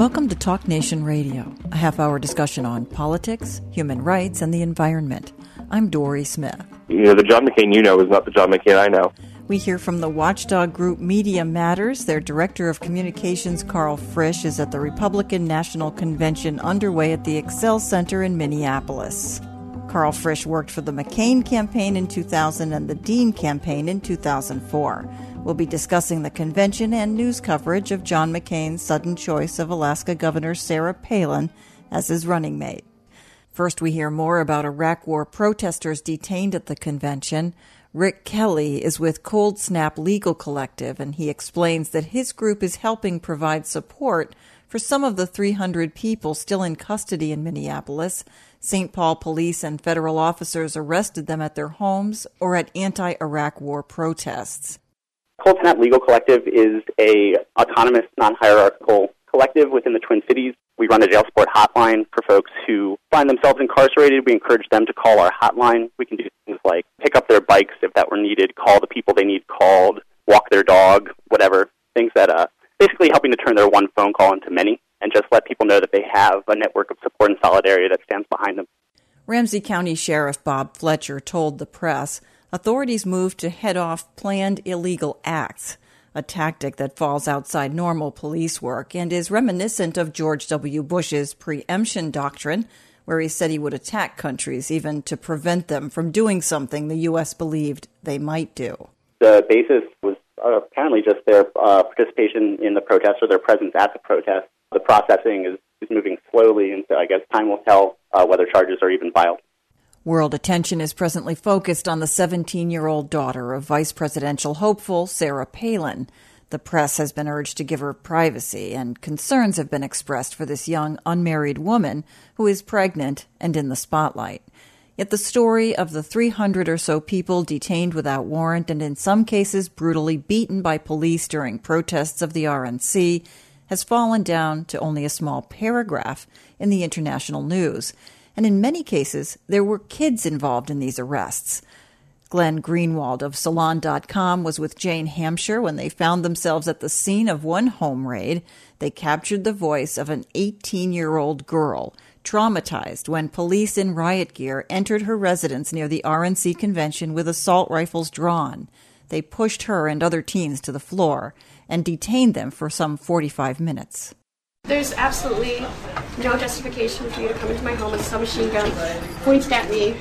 Welcome to Talk Nation Radio, a half-hour discussion on politics, human rights, and the environment. I'm Dory Smith. The John McCain you know is not the John McCain I know. We hear from the watchdog group Media Matters. Their director of communications, Carl Frisch, is at the Republican National Convention underway at the Excel Center in Minneapolis. Carl Frisch worked for the McCain campaign in 2000 and the Dean campaign in 2004. We'll be discussing the convention and news coverage of John McCain's sudden choice of Alaska Governor Sarah Palin as his running mate. First, we hear more about Iraq War protesters detained at the convention. Rick Kelly is with Cold Snap Legal Collective, and he explains that his group is helping provide support for some of the 300 people still in custody in Minneapolis. St. Paul police and federal officers arrested them at their homes or at anti-Iraq war protests. Cold Snap Legal Collective is a autonomous, non-hierarchical collective within the Twin Cities. We run a jail support hotline for folks who find themselves incarcerated. We encourage them to call our hotline. We can do things like pick up their bikes if that were needed, call the people they need called, walk their dog, whatever. Things that basically helping to turn their one phone call into many and just let people know that they have a network of support and solidarity that stands behind them. Ramsey County Sheriff Bob Fletcher told the press authorities moved to head off planned illegal acts, a tactic that falls outside normal police work and is reminiscent of George W. Bush's preemption doctrine, where he said he would attack countries even to prevent them from doing something the U.S. believed they might do. The basis was apparently just their participation in the protest or their presence at the protest. The processing is moving slowly, and so I guess time will tell whether charges are even filed. World attention is presently focused on the 17-year-old daughter of vice presidential hopeful Sarah Palin. The press has been urged to give her privacy, and concerns have been expressed for this young, unmarried woman who is pregnant and in the spotlight. Yet the story of the 300 or so people detained without warrant and in some cases brutally beaten by police during protests of the RNC has fallen down to only a small paragraph in the international news. And in many cases, there were kids involved in these arrests. Glenn Greenwald of Salon.com was with Jane Hampshire when they found themselves at the scene of one home raid. They captured the voice of an 18-year-old girl, traumatized when police in riot gear entered her residence near the RNC convention with assault rifles drawn. They pushed her and other teens to the floor and detained them for some 45 minutes. There's absolutely no justification for you to come into my home with a submachine gun pointed at me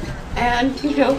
and,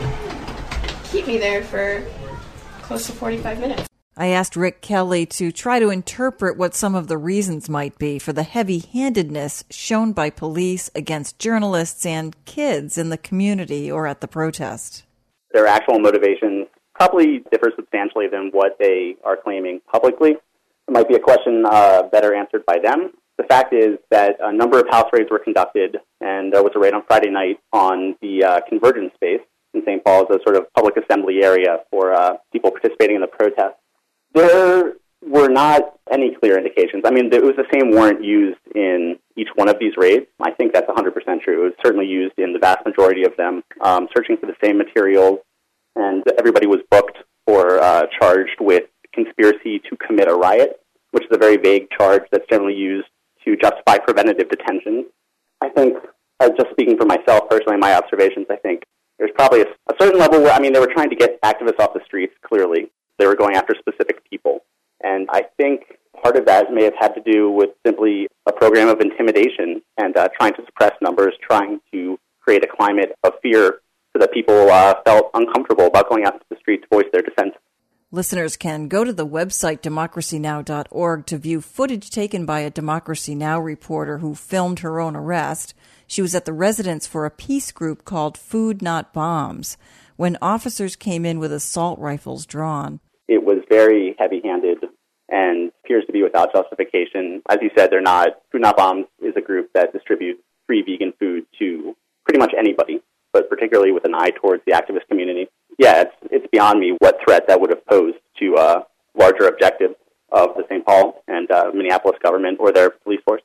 keep me there for close to 45 minutes. I asked Rick Kelly to try to interpret what some of the reasons might be for the heavy-handedness shown by police against journalists and kids in the community or at the protest. Their actual motivations probably differ substantially than what they are claiming publicly. It might be a question better answered by them. The fact is that a number of house raids were conducted, and there was a raid on Friday night on the Convergence space in St. Paul as a sort of public assembly area for people participating in the protest. There were not any clear indications. I mean, it was the same warrant used in each one of these raids. I think that's 100% true. It was certainly used in the vast majority of them, searching for the same materials, and everybody was booked or charged with conspiracy to commit a riot, which is a very vague charge that's generally used to justify preventative detention. I think, just speaking for myself personally, my observations, I think there's probably a certain level where, they were trying to get activists off the streets, clearly. They were going after specific people. And I think part of that may have had to do with simply a program of intimidation and trying to suppress numbers, trying to create a climate of fear so that people felt uncomfortable about going out into the street to voice their dissent. Listeners can go to the website democracynow.org to view footage taken by a Democracy Now! Reporter who filmed her own arrest. She was at the residence for a peace group called Food Not Bombs when officers came in with assault rifles drawn. It was very heavy-handed and appears to be without justification. As you said, they're not. Food Not Bombs is a group that distributes free vegan food to pretty much anybody, but particularly with an eye towards the activist community. Yeah, it's beyond me what threat that would have posed to larger objectives of the St. Paul and Minneapolis government or their police force.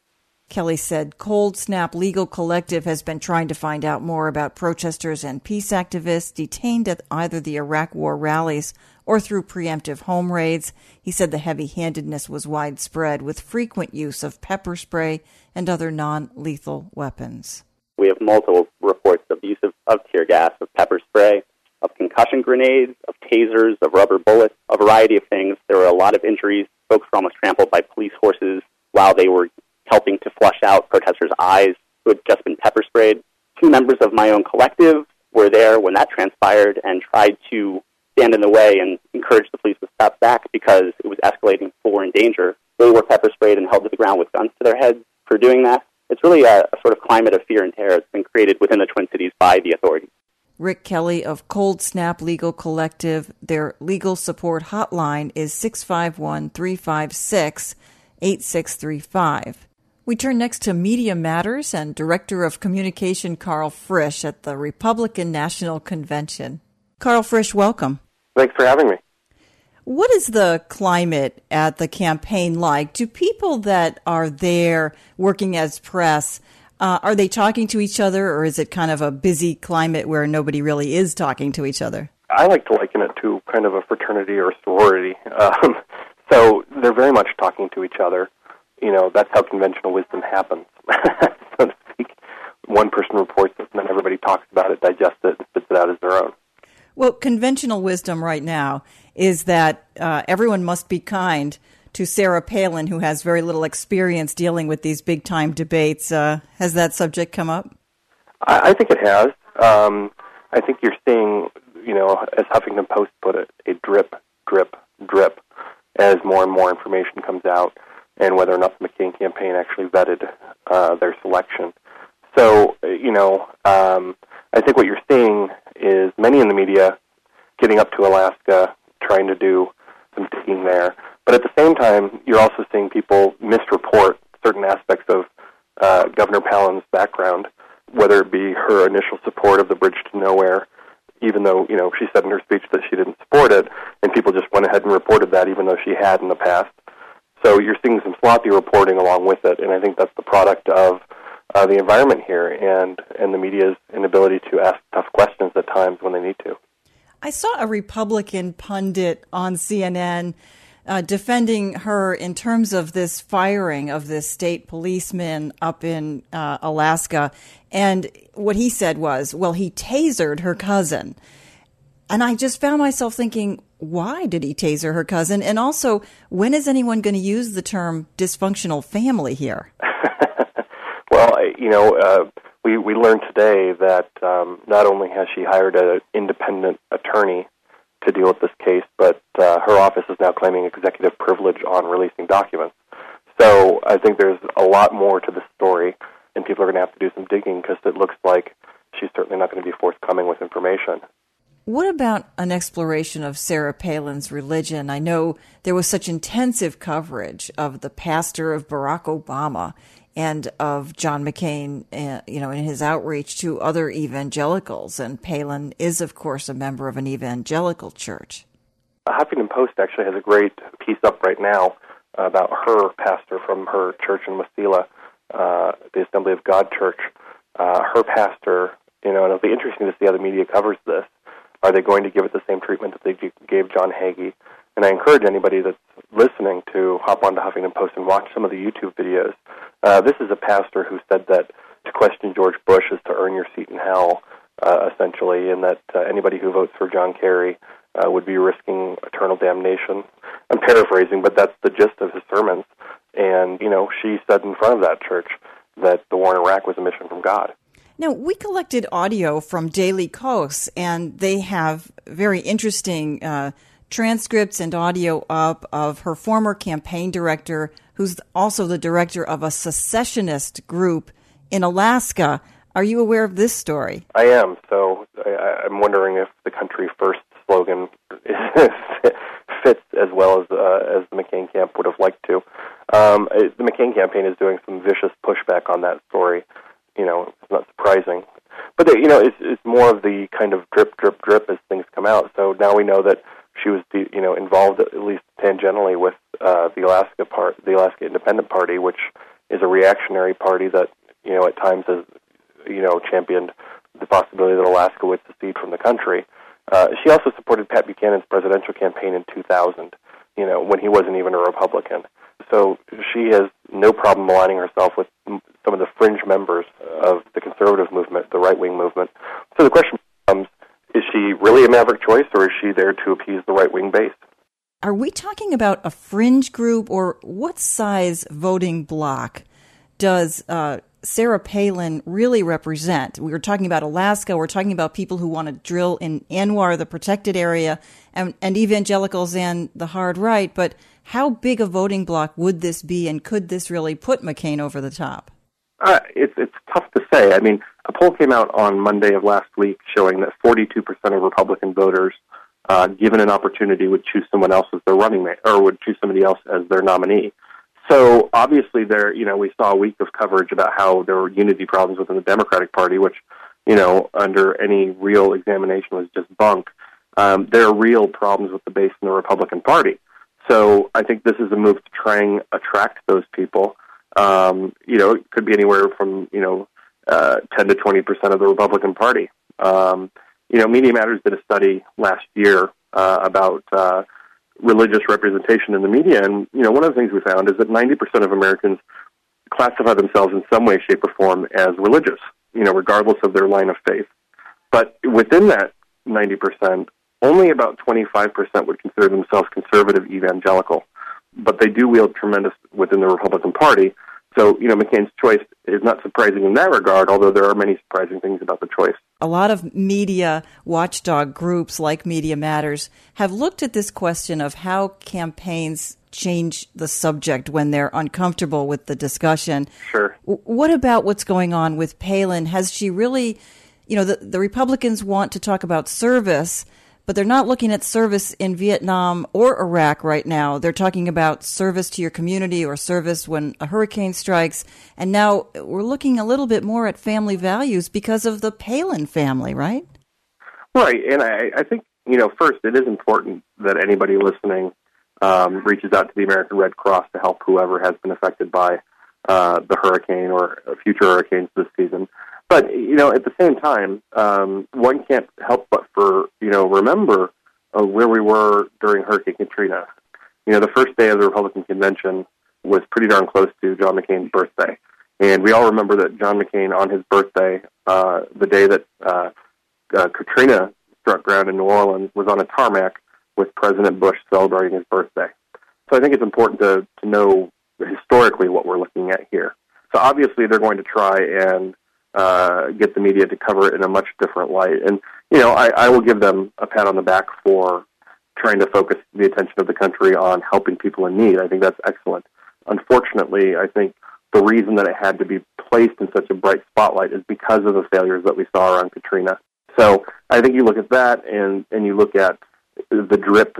Kelly said Cold Snap Legal Collective has been trying to find out more about protesters and peace activists detained at either the Iraq War rallies or through preemptive home raids. He said the heavy-handedness was widespread, with frequent use of pepper spray and other non-lethal weapons. We have multiple reports of use of tear gas, of pepper spray, of concussion grenades, of tasers, of rubber bullets, a variety of things. There were a lot of injuries. Folks were almost trampled by police horses while they were helping to flush out protesters' eyes who had just been pepper sprayed. 2 members of my own collective were there when that transpired and tried to stand in the way and encourage the police to step back because it was escalating. People were in danger. They were pepper sprayed and held to the ground with guns to their heads for doing that. It's really a sort of climate of fear and terror that's been created within the Twin Cities by the authorities. Rick Kelly of Cold Snap Legal Collective. Their legal support hotline is 651-356-8635. We turn next to Media Matters and Director of Communication Carl Frisch at the Republican National Convention. Carl Frisch, welcome. Thanks for having me. What is the climate at the campaign like? Do people that are there working as press, are they talking to each other, or is it kind of a busy climate where nobody really is talking to each other? I like to liken it to kind of a fraternity or sorority. So they're very much talking to each other. You know, that's how conventional wisdom happens, so to speak. One person reports it, and then everybody talks about it, digests it, and spits it out as their own. Well, conventional wisdom right now is that everyone must be kind to Sarah Palin, who has very little experience dealing with these big-time debates. Has that subject come up? I think it has. I think you're seeing, you know, as Huffington Post put it, a drip, drip, drip as more and more information comes out, and whether or not the McCain campaign actually vetted their selection. So, you know, I think what you're seeing is many in the media getting up to Alaska, trying to do some digging there. But at the same time, you're also seeing people misreport certain aspects of Governor Palin's background, whether it be her initial support of the Bridge to Nowhere, even though, you know, she said in her speech that she didn't support it, and people just went ahead and reported that even though she had in the past. So you're seeing some sloppy reporting along with it, and I think that's the product of the environment here and the media's inability to ask tough questions at times when they need to. I saw a Republican pundit on CNN defending her in terms of this firing of this state policeman up in Alaska. And what he said was, well, he tasered her cousin. And I just found myself thinking, why did he taser her cousin? And also, when is anyone going to use the term dysfunctional family here? Well, you know, we learned today that not only has she hired an independent attorney to deal with this case, but her office is now claiming executive privilege on releasing documents. So I think there's a lot more to the story, and people are going to have to do some digging because it looks like she's certainly not going to be forthcoming with information. What about an exploration of Sarah Palin's religion? I know there was such intensive coverage of the pastor of Barack Obama and of John McCain, you know, in his outreach to other evangelicals. And Palin is, of course, a member of an evangelical church. Huffington Post actually has a great piece up right now about her pastor from her church in Wasilla, the Assembly of God Church. Her pastor, you know, and it'll be interesting to see how the media covers this. Are they going to give it the same treatment that they gave John Hagee? And I encourage anybody that's listening to hop onto Huffington Post and watch some of the YouTube videos. This is a pastor who said that to question George Bush is to earn your seat in hell, essentially, and that anybody who votes for John Kerry would be risking eternal damnation. I'm paraphrasing, but that's the gist of his sermons. And, you know, she said in front of that church that the war in Iraq was a mission from God. Now, we collected audio from Daily Kos, and they have very interesting transcripts and audio up of her former campaign director, who's also the director of a secessionist group in Alaska. Are you aware of this story? I am. So I'm wondering if the Country First slogan fits as well as the McCain camp would have liked to. The McCain campaign is doing some vicious pushback on that story. You know, it's not surprising. But, you know, it's more of the kind of drip, drip, drip as things come out. So now we know that she was, you know, involved at least tangentially with the Alaska Independent Party, which is a reactionary party that, at times has, championed the possibility that Alaska would secede from the country. She also supported Pat Buchanan's presidential campaign in 2000, when he wasn't even a Republican. So she has no problem aligning herself with some of the fringe members of the conservative movement, the right-wing movement. So the question becomes, is she really a maverick choice, or is she there to appease the right-wing base? Are we talking about a fringe group, or what size voting bloc does Sarah Palin really represent? We were talking about Alaska. We're talking about people who want to drill in ANWR, the protected area, and evangelicals and the hard right. But how big a voting bloc would this be, and could this really put McCain over the top? It's tough to say. I mean, a poll came out on Monday of last week showing that 42% of Republican voters, given an opportunity, would choose someone else as their running mate, or would choose somebody else as their nominee. So obviously we saw a week of coverage about how there were unity problems within the Democratic Party, which, under any real examination was just bunk. There are real problems with the base in the Republican Party. So I think this is a move to try and attract those people. It could be anywhere from, 10 to 20% of the Republican Party. Media Matters did a study last year about religious representation in the media, and, one of the things we found is that 90% of Americans classify themselves in some way, shape, or form as religious, regardless of their line of faith. But within that 90%, only about 25% would consider themselves conservative evangelical, but they do wield tremendous within the Republican Party. So, McCain's choice is not surprising in that regard, although there are many surprising things about the choice. A lot of media watchdog groups like Media Matters have looked at this question of how campaigns change the subject when they're uncomfortable with the discussion. Sure. What about what's going on with Palin? Has she really, the Republicans want to talk about service, but they're not looking at service in Vietnam or Iraq right now. They're talking about service to your community or service when a hurricane strikes. And now we're looking a little bit more at family values because of the Palin family, right? Right. And I think, first, it is important that anybody listening reaches out to the American Red Cross to help whoever has been affected by the hurricane or future hurricanes this season. But, at the same time, one can't help but remember where we were during Hurricane Katrina. The first day of the Republican convention was pretty darn close to John McCain's birthday. And we all remember that John McCain, on his birthday, the day that Katrina struck ground in New Orleans, was on a tarmac with President Bush celebrating his birthday. So I think it's important to know historically what we're looking at here. So obviously they're going to try and get the media to cover it in a much different light. And, I will give them a pat on the back for trying to focus the attention of the country on helping people in need. I think that's excellent. Unfortunately, I think the reason that it had to be placed in such a bright spotlight is because of the failures that we saw around Katrina. So I think you look at that and you look at the drip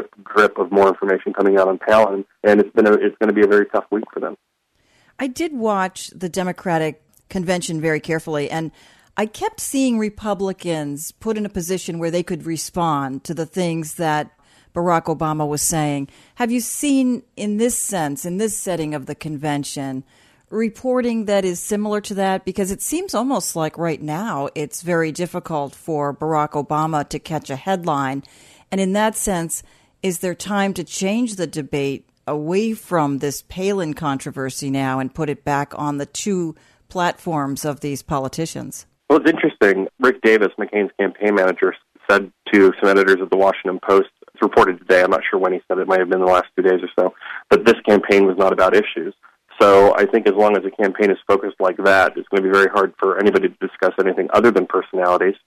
of more information coming out on Palin, and it's going to be a very tough week for them. I did watch the Democratic convention very carefully, and I kept seeing Republicans put in a position where they could respond to the things that Barack Obama was saying. Have you seen, in this sense, in this setting of the convention, reporting that is similar to that? Because it seems almost like right now it's very difficult for Barack Obama to catch a headline. And in that sense, is there time to change the debate away from this Palin controversy now and put it back on the two platforms of these politicians? Well, it's interesting. Rick Davis, McCain's campaign manager, said to some editors of the Washington Post, it's reported today, I'm not sure when he said it, might have been the last 2 days or so, but this campaign was not about issues. So I think as long as a campaign is focused like that, it's going to be very hard for anybody to discuss anything other than personalities.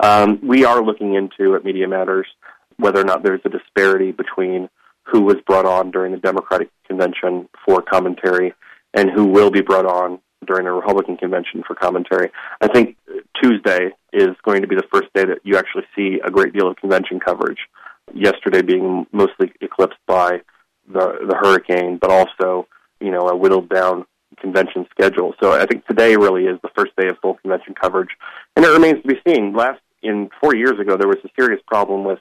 We are looking into, at Media Matters, whether or not there's a disparity between who was brought on during the Democratic convention for commentary and who will be brought on during a Republican convention for commentary. I think Tuesday is going to be the first day that you actually see a great deal of convention coverage. Yesterday being mostly eclipsed by the hurricane, but also, a whittled down convention schedule. So I think today really is the first day of full convention coverage. And it remains to be seen. 4 years ago, there was a serious problem with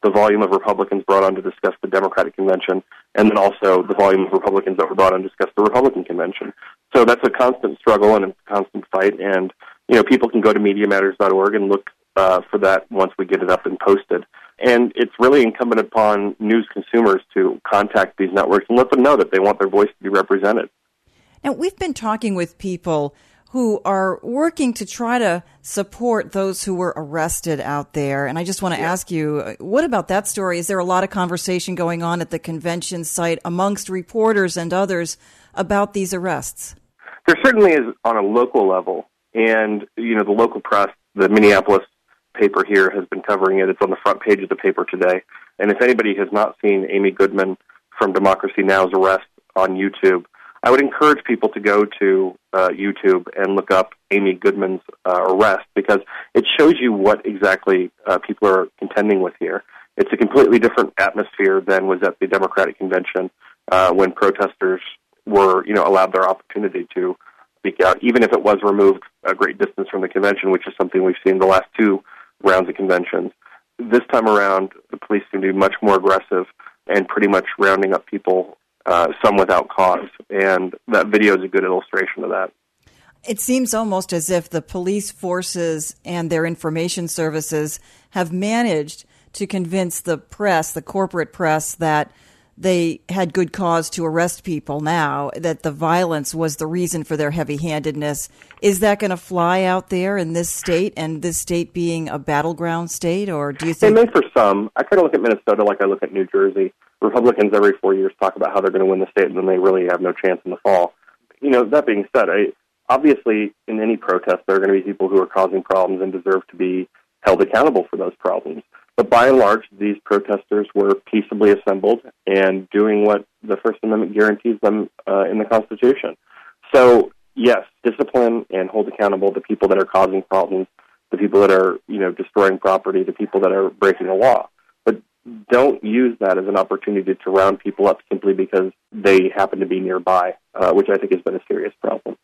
the volume of Republicans brought on to discuss the Democratic convention, and then also the volume of Republicans that were brought on to discuss the Republican convention. So that's a constant struggle and a constant fight, and people can go to MediaMatters.org and look for that once we get it up and posted. And it's really incumbent upon news consumers to contact these networks and let them know that they want their voice to be represented. Now, we've been talking with people who are working to try to support those who were arrested out there. And I just want to ask you, what about that story? Is there a lot of conversation going on at the convention site amongst reporters and others about these arrests? There certainly is on a local level. And, the local press, the Minneapolis paper here has been covering it. It's on the front page of the paper today. And if anybody has not seen Amy Goodman from Democracy Now!'s arrest on YouTube, I would encourage people to go to YouTube and look up Amy Goodman's arrest, because it shows you what exactly people are contending with here. It's a completely different atmosphere than was at the Democratic convention when protesters were, allowed their opportunity to speak out, even if it was removed a great distance from the convention, which is something we've seen the last two rounds of conventions. This time around, the police seem to be much more aggressive and pretty much rounding up people, some without cause. And that video is a good illustration of that. It seems almost as if the police forces and their information services have managed to convince the press, the corporate press, that they had good cause to arrest people now, that the violence was the reason for their heavy-handedness. Is that going to fly out there in this state, and this state being a battleground state, or do you think... It may for some. I kind of look at Minnesota like I look at New Jersey. Republicans every 4 years talk about how they're going to win the state, and then they really have no chance in the fall. That being said, obviously in any protest there are going to be people who are causing problems and deserve to be held accountable for those problems. But by and large, these protesters were peaceably assembled and doing what the First Amendment guarantees them in the Constitution. So, yes, discipline and hold accountable the people that are causing problems, the people that are, destroying property, the people that are breaking the law. But don't use that as an opportunity to round people up simply because they happen to be nearby, which I think has been a serious problem.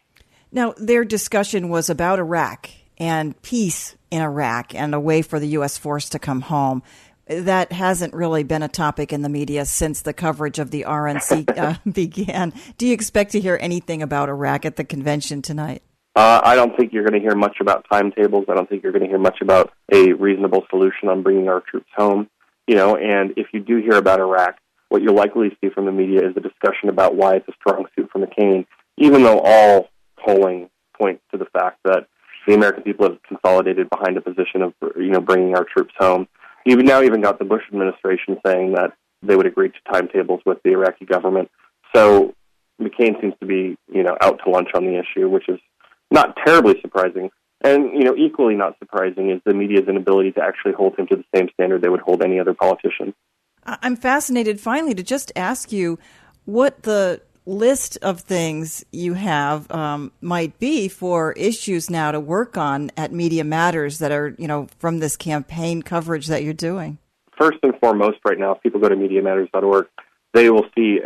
Now, their discussion was about Iraq and peace in Iraq and a way for the U.S. force to come home. That hasn't really been a topic in the media since the coverage of the RNC began. Do you expect to hear anything about Iraq at the convention tonight? I don't think you're going to hear much about timetables. I don't think you're going to hear much about a reasonable solution on bringing our troops home. And if you do hear about Iraq, what you'll likely see from the media is a discussion about why it's a strong suit for McCain, even though all polling points to the fact that the American people have consolidated behind a position of, bringing our troops home. You've now even got the Bush administration saying that they would agree to timetables with the Iraqi government. So McCain seems to be, out to lunch on the issue, which is not terribly surprising. And, equally not surprising is the media's inability to actually hold him to the same standard they would hold any other politician. I'm fascinated, finally, to just ask you what the list of things you have might be for issues now to work on at Media Matters that are, from this campaign coverage that you're doing. First and foremost right now, if people go to MediaMatters.org, they will see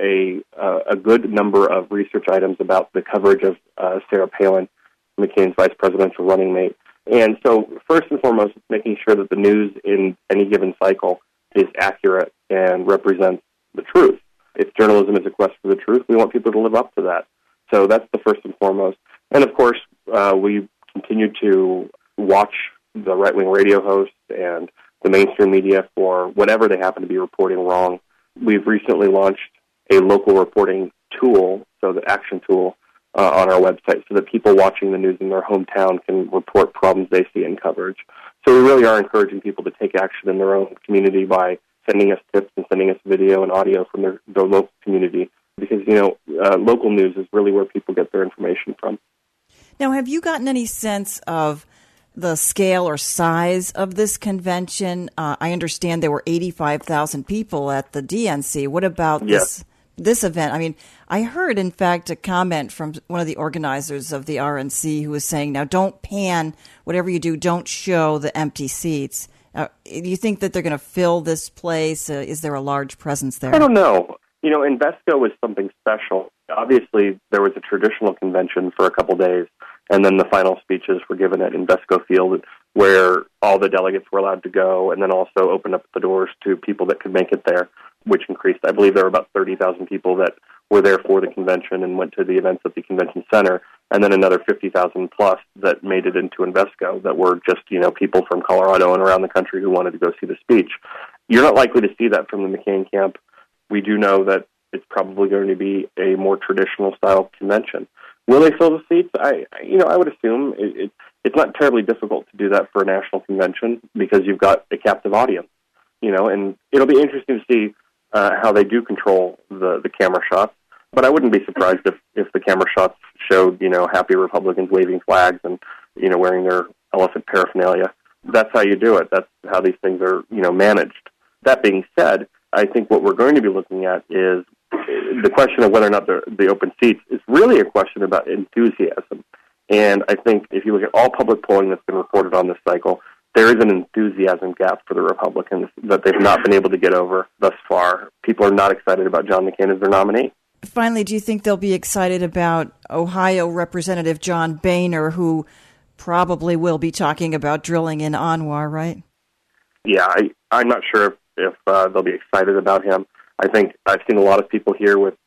a good number of research items about the coverage of Sarah Palin, McCain's vice presidential running mate. And so first and foremost, it's making sure that the news in any given cycle is accurate and represents the truth. If journalism is a quest for the truth, we want people to live up to that. So that's the first and foremost. And of course, we continue to watch the right-wing radio hosts and the mainstream media for whatever they happen to be reporting wrong. We've recently launched a local reporting tool, so the action tool, on our website so that people watching the news in their hometown can report problems they see in coverage. So we really are encouraging people to take action in their own community by sending us tips and sending us video and audio from their local community because, local news is really where people get their information from. Now, have you gotten any sense of the scale or size of this convention? I understand there were 85,000 people at the DNC. What about this event? I mean, I heard, in fact, a comment from one of the organizers of the RNC who was saying, now, don't pan, whatever you do, don't show the empty seats. Do you think that they're going to fill this place? Is there a large presence there? I don't know. Invesco was something special. Obviously, there was a traditional convention for a couple days, and then the final speeches were given at Invesco Field. where all the delegates were allowed to go, and then also opened up the doors to people that could make it there, which increased. I believe there were about 30,000 people that were there for the convention and went to the events at the convention center, and then another 50,000 plus that made it into Invesco that were just, people from Colorado and around the country who wanted to go see the speech. You're not likely to see that from the McCain camp. We do know that it's probably going to be a more traditional style convention. Will they fill the seats? I would assume it's not terribly difficult to do that for a national convention because you've got a captive audience, and it'll be interesting to see how they do control the camera shots. But I wouldn't be surprised if the camera shots showed, happy Republicans waving flags and, wearing their elephant paraphernalia. That's how you do it. That's how these things are, managed. That being said, I think what we're going to be looking at is the question of whether or not the open seats is really a question about enthusiasm. And I think if you look at all public polling that's been reported on this cycle, there is an enthusiasm gap for the Republicans that they've not been able to get over thus far. People are not excited about John McCain as their nominee. Finally, do you think they'll be excited about Ohio Representative John Boehner, who probably will be talking about drilling in ANWR, right? Yeah, I'm not sure if they'll be excited about him. I think I've seen a lot of people here with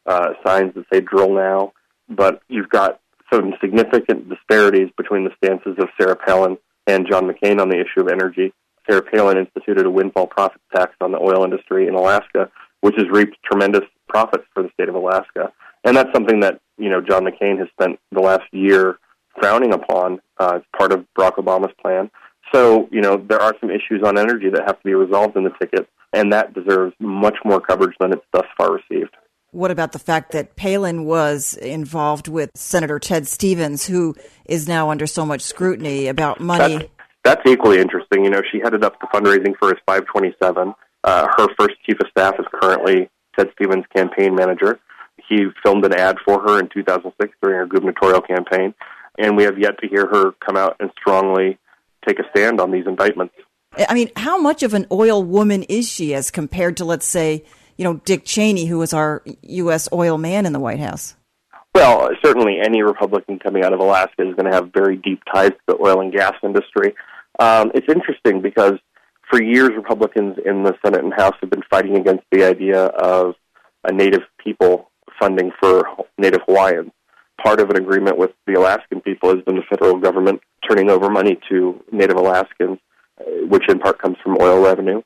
signs that say drill now, but you've got some significant disparities between the stances of Sarah Palin and John McCain on the issue of energy. Sarah Palin instituted a windfall profits tax on the oil industry in Alaska, which has reaped tremendous profits for the state of Alaska. And that's something that, John McCain has spent the last year frowning upon as part of Barack Obama's plan. So, there are some issues on energy that have to be resolved in the ticket, and that deserves much more coverage than it's thus far received. What about the fact that Palin was involved with Senator Ted Stevens, who is now under so much scrutiny about money? That's equally interesting. She headed up the fundraising for his 527. Her first chief of staff is currently Ted Stevens' campaign manager. He filmed an ad for her in 2006 during her gubernatorial campaign, and we have yet to hear her come out and strongly take a stand on these indictments. I mean, how much of an oil woman is she as compared to, let's say, Dick Cheney, who was our U.S. oil man in the White House? Well, certainly any Republican coming out of Alaska is going to have very deep ties to the oil and gas industry. It's interesting because for years, Republicans in the Senate and House have been fighting against the idea of a Native people funding for Native Hawaiians. Part of an agreement with the Alaskan people has been the federal government turning over money to Native Alaskans, which in part comes from oil revenue.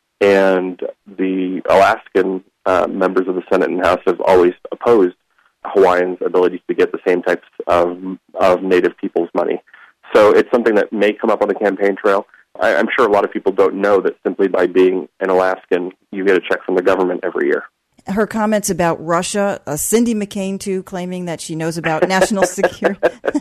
And the Alaskan members of the Senate and House have always opposed Hawaiians' ability to get the same types of Native people's money. So it's something that may come up on the campaign trail. I'm sure a lot of people don't know that simply by being an Alaskan, you get a check from the government every year. Her comments about Russia, Cindy McCain, too, claiming that she knows about national security.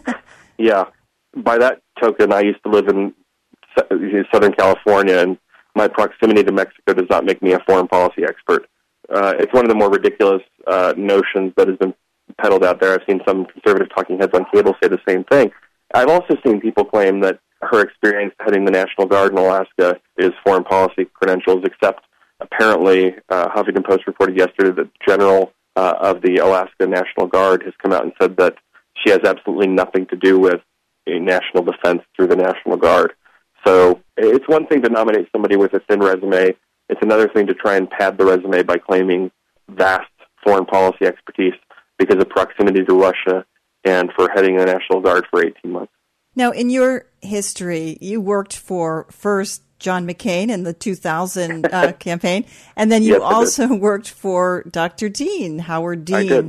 Yeah. By that token, I used to live in Southern California, and my proximity to Mexico does not make me a foreign policy expert. It's one of the more ridiculous notions that has been peddled out there. I've seen some conservative talking heads on cable say the same thing. I've also seen people claim that her experience heading the National Guard in Alaska is foreign policy credentials, except apparently Huffington Post reported yesterday that the general of the Alaska National Guard has come out and said that she has absolutely nothing to do with a national defense through the National Guard. So it's one thing to nominate somebody with a thin resume. It's another thing to try and pad the resume by claiming vast foreign policy expertise because of proximity to Russia and for heading the National Guard for 18 months. Now, in your history, you worked for first John McCain in the 2000 campaign, and then you also worked for Dr. Dean, Howard Dean,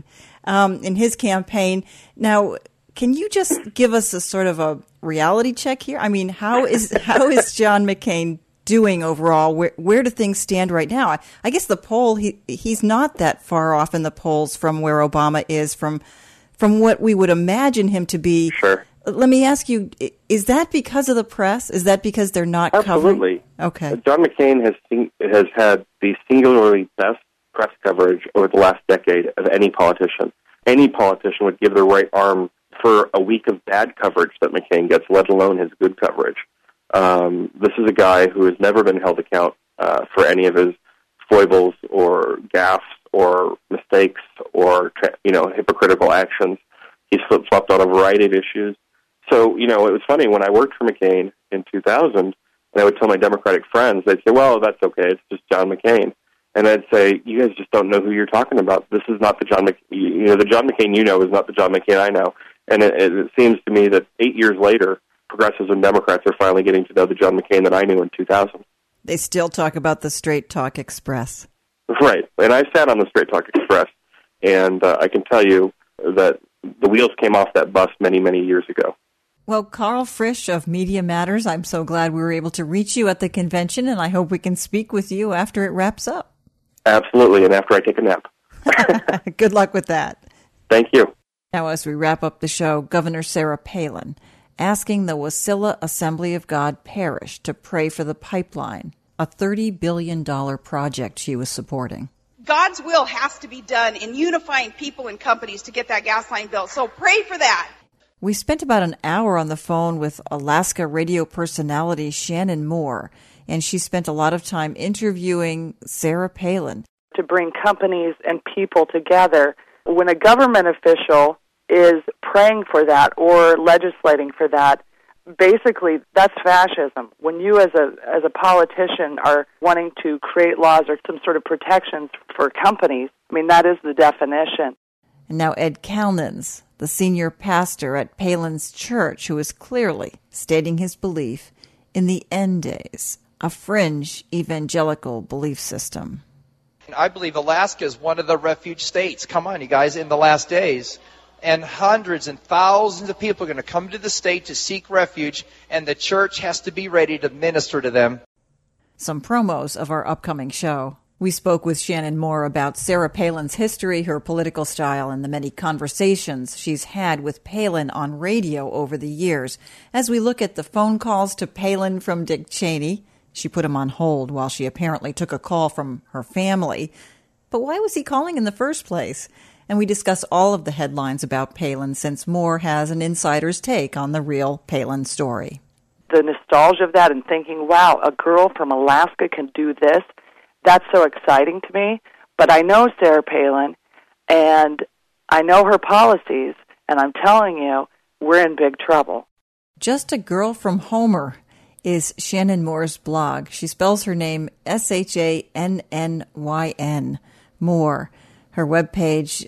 in his campaign. Now, can you just give us a sort of a reality check here? I mean, how is John McCain doing overall? Where do things stand right now? I guess the poll, he's not that far off in the polls from where Obama is, from what we would imagine him to be. Sure. Let me ask you, is that because of the press? Is that because they're not Absolutely. covering? Okay. John McCain has had the singularly best press coverage over the last decade of any politician. Any politician would give their right arm for a week of bad coverage that McCain gets, let alone his good coverage. This is a guy who has never been held account for any of his foibles or gaffes or mistakes or hypocritical actions. He's flip-flopped on a variety of issues. So, it was funny, when I worked for McCain in 2000, and I would tell my Democratic friends, they'd say, well, that's okay, it's just John McCain. And I'd say, you guys just don't know who you're talking about. This is not the John McCain, the John McCain you know is not the John McCain I know. And it seems to me that 8 years later, progressives and Democrats are finally getting to know the John McCain that I knew in 2000. They still talk about the Straight Talk Express. Right. And I sat on the Straight Talk Express, and I can tell you that the wheels came off that bus many, many years ago. Well, Carl Frisch of Media Matters, I'm so glad we were able to reach you at the convention, and I hope we can speak with you after it wraps up. Absolutely, and after I take a nap. Good luck with that. Thank you. Now, as we wrap up the show, Governor Sarah Palin asking the Wasilla Assembly of God Parish to pray for the pipeline, a $30 billion project she was supporting. God's will has to be done in unifying people and companies to get that gas line built, so pray for that. We spent about an hour on the phone with Alaska radio personality Shannon Moore, and she spent a lot of time interviewing Sarah Palin. To bring companies and people together, when a government official is praying for that or legislating for that, basically that's fascism. When you as a politician are wanting to create laws or some sort of protections for companies, I mean, that is the definition. And now Ed Kalnins, the senior pastor at Palin's church, who is clearly stating his belief in the end days, a fringe evangelical belief system. I believe Alaska is one of the refuge states. Come on, you guys, in the last days. And hundreds and thousands of people are going to come to the state to seek refuge, and the church has to be ready to minister to them. Some promos of our upcoming show. We spoke with Shannon Moore about Sarah Palin's history, her political style, and the many conversations she's had with Palin on radio over the years. As we look at the phone calls to Palin from Dick Cheney, she put him on hold while she apparently took a call from her family. But why was he calling in the first place? And we discuss all of the headlines about Palin, since Moore has an insider's take on the real Palin story. The nostalgia of that and thinking, wow, a girl from Alaska can do this, that's so exciting to me. But I know Sarah Palin, and I know her policies, and I'm telling you, we're in big trouble. Just a Girl from Homer is Shannon Moore's blog. She spells her name Shannyn, Moore. Her webpage,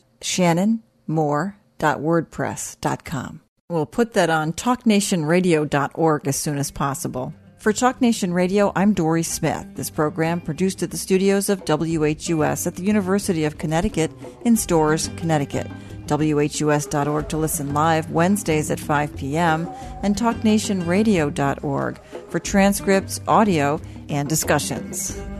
shannonmoore.wordpress.com. We'll put that on talknationradio.org as soon as possible. For Talk Nation Radio, I'm Dory Smith. This program produced at the studios of WHUS at the University of Connecticut in Storrs, Connecticut. WHUS.org to listen live Wednesdays at 5 p.m. and talknationradio.org for transcripts, audio, and discussions.